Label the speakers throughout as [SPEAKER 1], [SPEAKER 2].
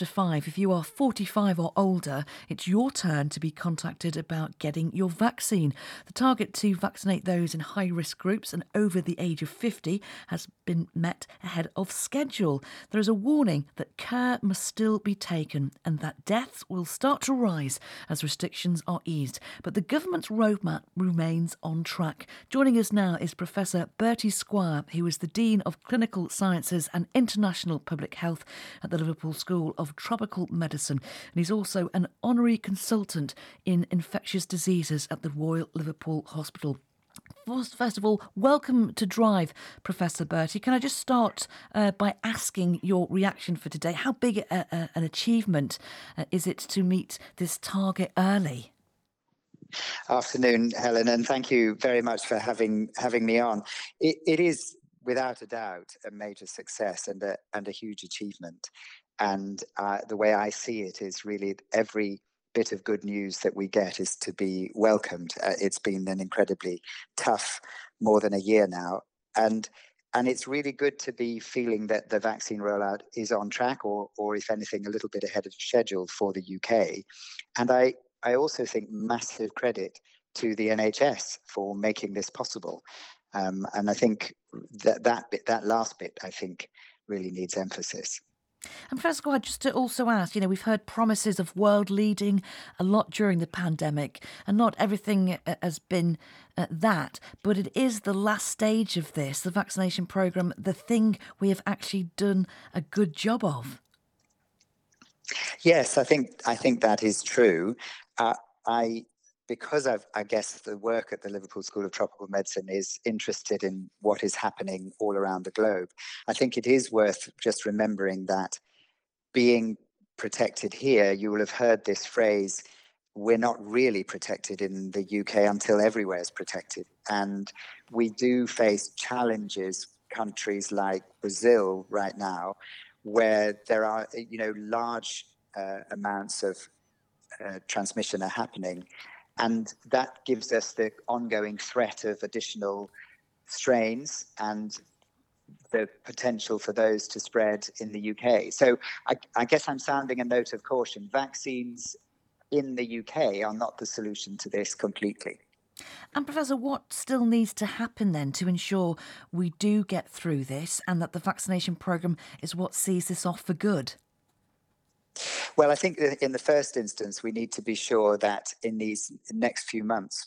[SPEAKER 1] 5. If you are 45 or older, it's your turn to be contacted about getting your vaccine. The target to vaccinate those in high-risk groups and over the age of 50 has been met ahead of schedule. There is a warning that care must still be taken and that deaths will start to rise as restrictions are eased. But the government's roadmap remains on track. Joining us now is Professor Bertie Squire, who is the Dean of Clinical Sciences and International Public Health at the Liverpool School of Tropical Medicine. And he's also an honorary consultant in infectious diseases at the Royal Liverpool Hospital. First of all, welcome to Drive, Professor Bertie. Can I just start by asking your reaction for today? How big an achievement is it to meet this target early?
[SPEAKER 2] Afternoon, Helen, and thank you very much for having me on. It is without a doubt a major success and a huge achievement. And the way I see it is really every bit of good news that we get is to be welcomed. It's been an incredibly tough more than a year now, and it's really good to be feeling that the vaccine rollout is on track, or if anything, a little bit ahead of schedule for the UK. And I also think massive credit to the NHS for making this possible. And I think that last bit, I think, really needs emphasis.
[SPEAKER 1] And Professor Squire, just to also ask, we've heard promises of world leading a lot during the pandemic, and not everything has been that, but it is the last stage of this, the vaccination programme, the thing we have actually done a good job of.
[SPEAKER 2] Yes, I think that is true. Because I guess the work at the Liverpool School of Tropical Medicine is interested in what is happening all around the globe. I think it is worth just remembering that being protected here, you will have heard this phrase, we're not really protected in the UK until everywhere is protected. And we do face challenges, countries like Brazil right now, where there are, large amounts of transmission are happening. And that gives us the ongoing threat of additional strains and the potential for those to spread in the UK. So I guess I'm sounding a note of caution. Vaccines in the UK are not the solution to this completely.
[SPEAKER 1] And Professor, what still needs to happen then to ensure we do get through this and that the vaccination programme is what sees this off for good?
[SPEAKER 2] Well, I think that in the first instance, we need to be sure that in these next few months,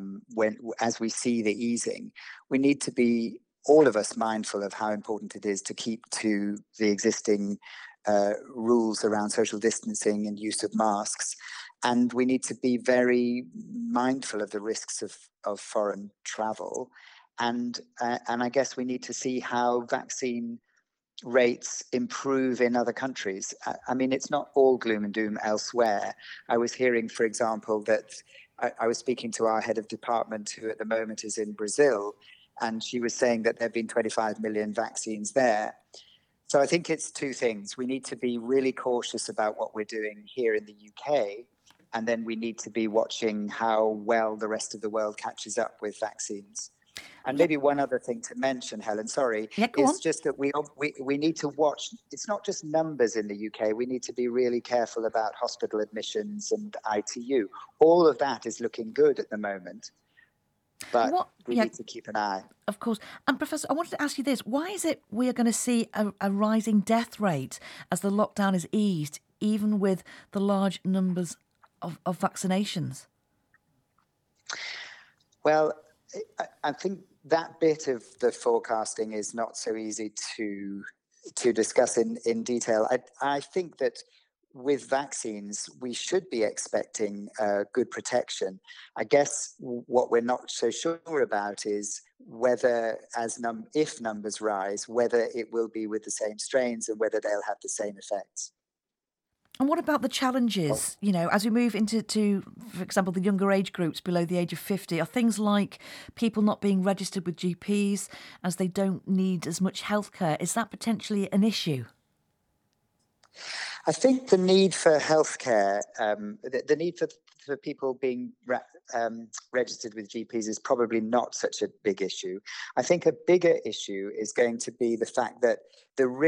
[SPEAKER 2] as we see the easing, we need to be, all of us, mindful of how important it is to keep to the existing rules around social distancing and use of masks. And we need to be very mindful of the risks of foreign travel. And I guess we need to see how vaccine rates improve in other countries. I mean, it's not all gloom and doom elsewhere. I was hearing, for example, that I was speaking to our head of department, who at the moment is in Brazil, and she was saying that there have been 25 million vaccines there. So I think it's two things. We need to be really cautious about what we're doing here in the UK, and then we need to be watching how well the rest of the world catches up with vaccines. And maybe one other thing to mention, Helen, sorry, is just that we need to watch. It's not just numbers in the UK. We need to be really careful about hospital admissions and ITU. All of that is looking good at the moment, but we need to keep an eye.
[SPEAKER 1] Of course. And Professor, I wanted to ask you this. Why is it we are going to see a rising death rate as the lockdown is eased, even with the large numbers of vaccinations?
[SPEAKER 2] Well, I think that bit of the forecasting is not so easy to discuss in detail. I think that with vaccines, we should be expecting good protection. I guess what we're not so sure about is whether, if numbers rise, whether it will be with the same strains and whether they'll have the same effects.
[SPEAKER 1] And what about the challenges, as we move into, for example, the younger age groups below the age of 50? Are things like people not being registered with GPs as they don't need as much healthcare? Is that potentially an issue?
[SPEAKER 2] I think the need for healthcare, the need for people being registered with GPs is probably not such a big issue. I think a bigger issue is going to be the fact that the risk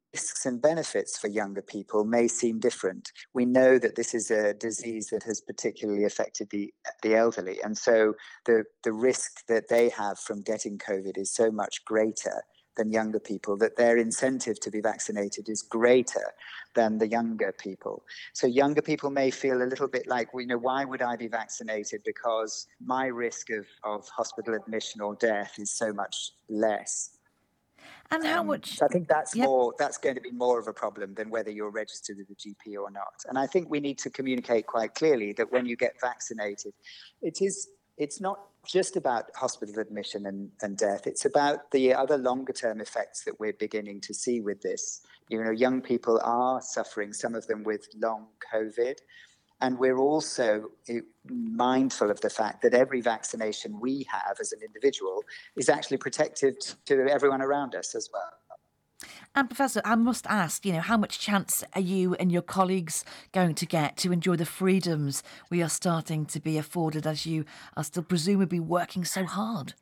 [SPEAKER 2] risks and benefits for younger people may seem different. We know that this is a disease that has particularly affected the elderly, and so the risk that they have from getting COVID is so much greater than younger people, that their incentive to be vaccinated is greater than the younger people. So younger people may feel a little bit like, well, why would I be vaccinated? Because my risk of hospital admission or death is so much less.
[SPEAKER 1] And how much?
[SPEAKER 2] So I think that's
[SPEAKER 1] Yep.
[SPEAKER 2] that's going to be more of a problem than whether you're registered with a GP or not. And I think we need to communicate quite clearly that when you get vaccinated, it's not just about hospital admission and death. It's about the other longer term effects that we're beginning to see with this. Young people are suffering, some of them with long COVID. And we're also mindful of the fact that every vaccination we have as an individual is actually protective to everyone around us as well.
[SPEAKER 1] And Professor, I must ask, how much chance are you and your colleagues going to get to enjoy the freedoms we are starting to be afforded as you are still presumably working so hard?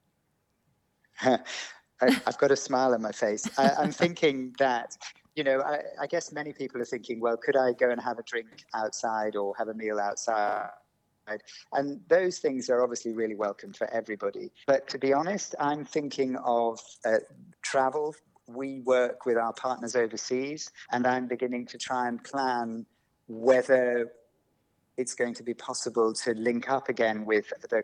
[SPEAKER 2] I've got a smile on my face. I'm thinking that, I guess many people are thinking, well, could I go and have a drink outside or have a meal outside? And those things are obviously really welcome for everybody. But to be honest, I'm thinking of travel. We work with our partners overseas, and I'm beginning to try and plan whether it's going to be possible to link up again with the...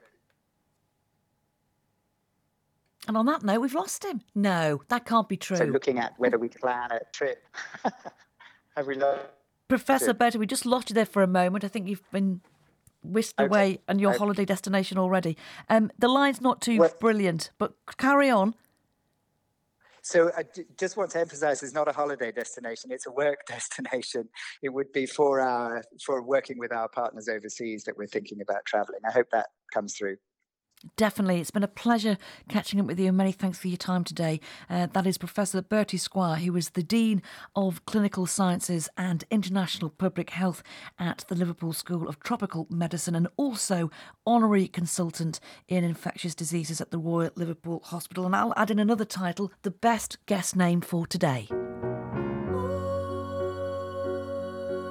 [SPEAKER 1] And on that note, we've lost him. No, that can't be true.
[SPEAKER 2] So looking at whether we plan a trip. Have we lost
[SPEAKER 1] Professor Bertie, we just lost you there for a moment. I think you've been whisked away on your holiday destination already. The line's not too brilliant, but carry on.
[SPEAKER 2] So I just want to emphasize, it's not a holiday destination, it's a work destination. It would be for working with our partners overseas that we're thinking about traveling. I hope that comes through.
[SPEAKER 1] Definitely. It's been a pleasure catching up with you, and many thanks for your time today. That is Professor Bertie Squire, who is the Dean of Clinical Sciences and International Public Health at the Liverpool School of Tropical Medicine, and also Honorary Consultant in Infectious Diseases at the Royal Liverpool Hospital. And I'll add in another title, the best guest name for today.